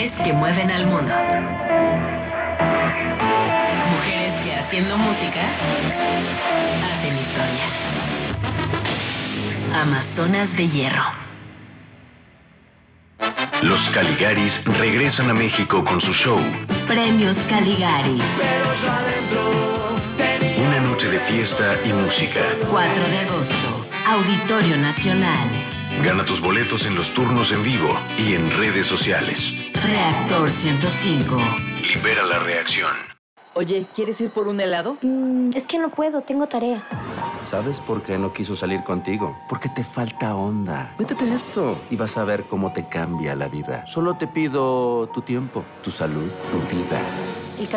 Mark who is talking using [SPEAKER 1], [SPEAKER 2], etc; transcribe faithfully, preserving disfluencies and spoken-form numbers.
[SPEAKER 1] Mujeres que mueven al mundo. Mujeres que haciendo música hacen historia. Amazonas de Hierro.
[SPEAKER 2] Los Caligaris regresan a México con su show.
[SPEAKER 1] Premios Caligari.
[SPEAKER 2] Una noche de fiesta y música.
[SPEAKER 1] cuatro de agosto. Auditorio Nacional.
[SPEAKER 2] Gana tus boletos en los turnos en vivo y en redes sociales.
[SPEAKER 1] Reactor ciento cinco.
[SPEAKER 2] Libera la reacción.
[SPEAKER 3] Oye, ¿quieres ir por un helado?
[SPEAKER 4] Mm, es que no puedo, tengo tarea.
[SPEAKER 5] ¿Sabes por qué no quiso salir contigo? Porque te falta onda. Métete eso y vas a ver cómo te cambia la vida. Solo te pido tu tiempo, tu salud, tu vida.